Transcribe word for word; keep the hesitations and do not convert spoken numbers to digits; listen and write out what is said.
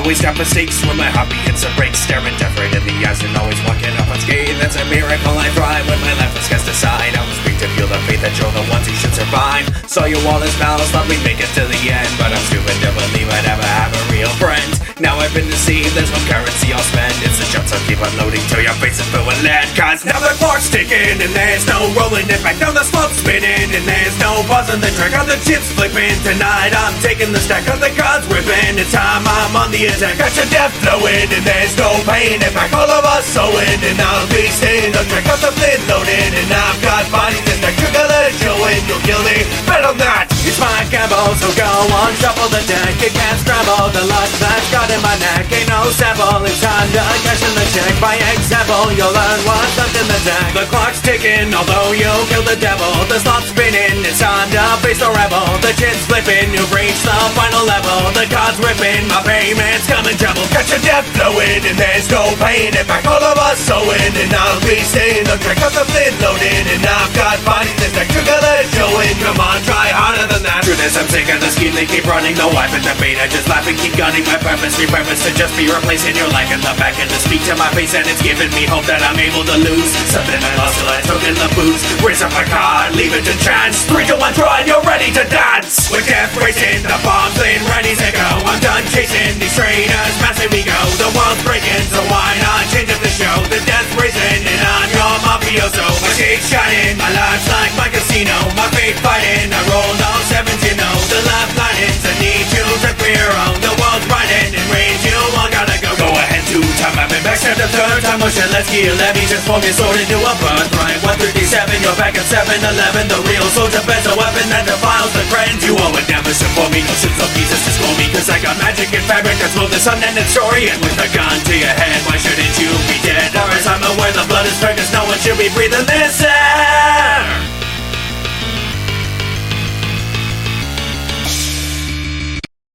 always got mistakes when my hobby hits a break. Staring death right in the eyes and always walking up unscathed. That's a miracle I thrive when my life was cast aside. I was weak to feel the faith that you're the ones who should survive. Saw you all as pals, thought we'd make it to the end, but I'm stupid to believe I'd ever have a real friend. Now I've been deceived, there's no currency I'll spend. It's the shots I'll keep unloading till your face is filled with lead. Cause now the clock's ticking and there's no rolling it back. Now the slope's spinning and there's no pausing the track. Are the chips flipping tonight? I'm taking the stack of the cards ripping. It's time I'm on the attack. Got your death flowing and there's no pain. In fact, all of us sewing and I'll be staying on track. Got the flint loading and I've got bodies in stack. You're gonna show it, you'll kill me. Bet on that. It's my gamble, so go on, shuffle the deck. You can't scramble the luck that's got in my neck. Ain't no sample, it's time to cash in the check. By example, you'll learn what's left in the deck. The clock's ticking, although you killed the devil. The slot's spinning, it's time to face the rebel. The chin's flipping, you've reached the final level. The cards ripping, my payments coming double. Got your death flowing, and there's no pain. In fact, all of us sewing, and I'll be staying on track. Got the flint loaded, and I've got bodies in stack. You're gonna show it, come on, try harder than that. Through this, I'm sick of the scheme, they keep running. No wife and debate, I just laugh and keep gunning. My purpose, repurpose to just be replacing your life in the back and to speak to my face, and it's giving me hope that I'm able to lose something I lost till I took in the booze. Raise up my card, leave it to chance. Three to one, draw, and you're ready to dance. With death racing, the bomb's laying ready to go. I'm done chasing these traitors, massive ego. The world's breaking, so why not change up the show? The death's racing, and I'm your mafioso. My shade's shining, my life's like my casino. My faith fighting, I rolled all sevens, you know. The left line is I need you to be your own. The world's riding and rage, you all gotta go. Go ahead, two time, I've been backstabbed a third time. Motion, let's gear, let me transform your sword into a birthright. One through seven, you're back at seven eleven. The real soldier bends a weapon that defiles the grand. You all would never support me, no sins of Jesus to score me. Cause I got magic and fabric that's both this unended story. And with a gun to your head, why shouldn't you be dead? Or as I'm aware, the blood is pregnant, no one should be breathing this in.